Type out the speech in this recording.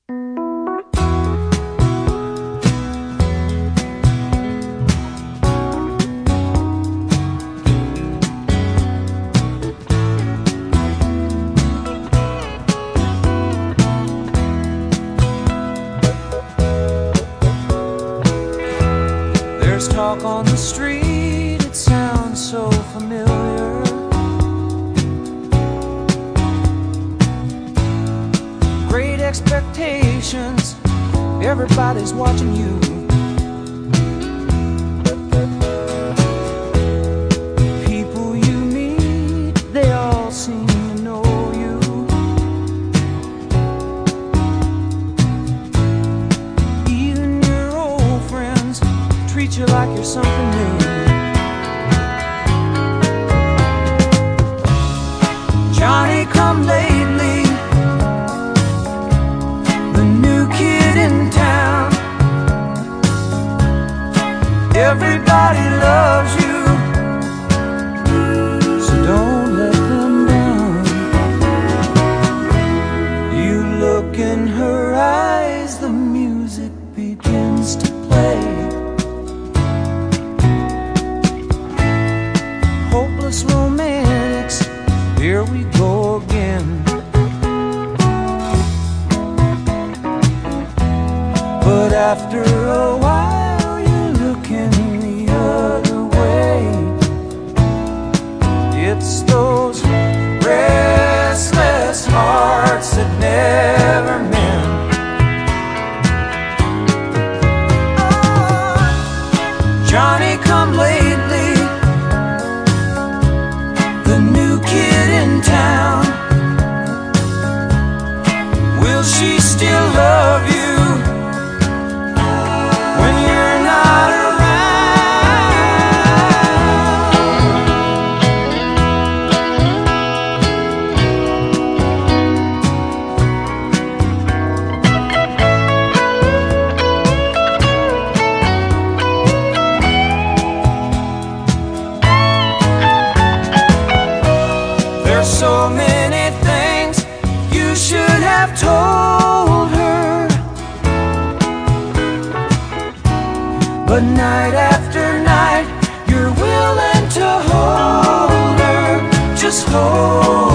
There's talk on the street, it sounds so familiar. Great expectations, everybody's watching you. People you meet, they all seem to know you. Even your old friends treat you like you're something new. Johnny come lately, the new kid in town. Everybody loves you, so don't let them down. You look in her eyes, the music begins to play. Hopeless romantics, here we go again. But after a while you're looking the other way. It's those restless hearts that never mend. Johnny come lately, the new kid in town. Will she still love you when you're not so many things you should have told her, but night after night you're willing to hold her. Just hold